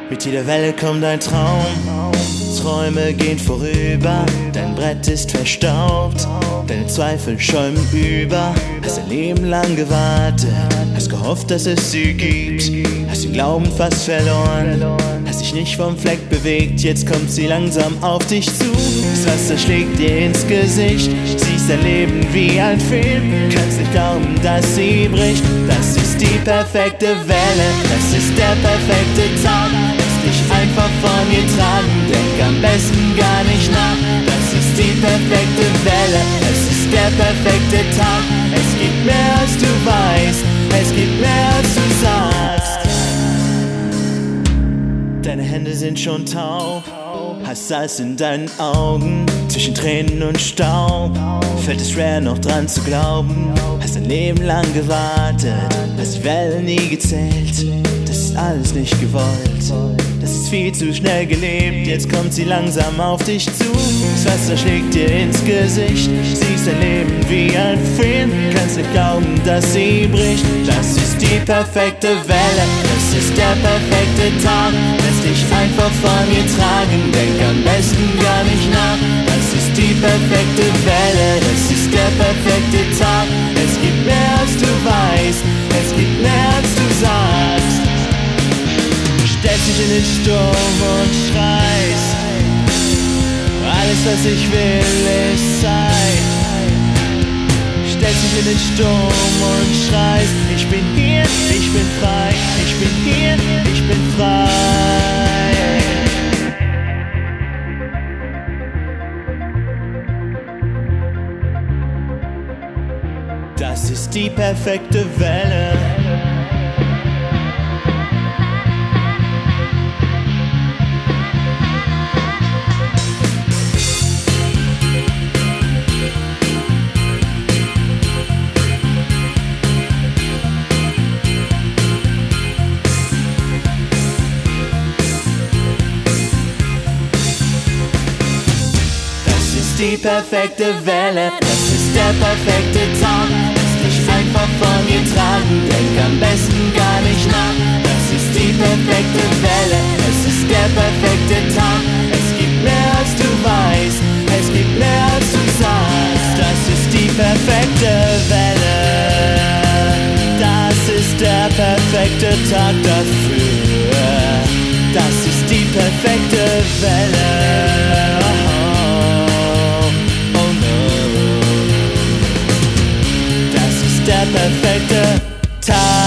Mit jeder Welle kommt ein Traum, Träume gehen vorüber, dein Brett ist verstaubt, deine Zweifel schäumen über. Hast ein Leben lang gewartet, hast gehofft, dass es sie gibt, hast den Glauben fast verloren, hast dich nicht vom Fleck bewegt. Jetzt kommt sie langsam auf dich zu, das Wasser schlägt dir ins Gesicht, siehst dein Leben wie ein Film, kannst nicht glauben, dass sie bricht. Das ist die perfekte Welle, das ist der perfekte Tag. Lass dich einfach von ihr tragen, denk am besten gar nicht nach. Das ist die perfekte Welle, es ist der perfekte Tag. Es gibt mehr als du weißt, es gibt mehr als du sagst. Deine Hände sind schon taub, hast Salz in deinen Augen, zwischen Tränen und Staub. Fällt es schwer noch dran zu glauben, hast ein Leben lang gewartet, hast die Wellen nie gezählt. Das ist alles nicht gewollt, das ist viel zu schnell gelebt. Jetzt kommt sie langsam auf dich zu, das Wasser schlägt dir ins Gesicht, siehst dein Leben wie ein Film, kannst nicht glauben, dass sie bricht. Das ist die perfekte Welle, das ist der perfekte Tag. Lass dich einfach von ihr tragen, denk am besten gar nicht nach. Das ist die perfekte Welle, das ist der perfekte Tag. Es gibt mehr als du weißt, es gibt mehr als du sagst. Stellst dich in den Sturm und schreist, alles was ich will ist Zeit. Stellst dich in den Sturm und schreist, ich bin hier, ich bin frei, ich bin hier, ich bin frei. Das ist die perfekte Welle. Die perfekte Welle, das ist der perfekte Tag. Lass dich einfach von ihr tragen, denk am besten gar nicht nach. Das ist die perfekte Welle, es ist der perfekte Tag. Es gibt mehr als du weißt, es gibt mehr als du sagst. Das ist die perfekte Welle, das ist der perfekte Tag dafür. Das ist die perfekte Welle. Der perfekte Tag.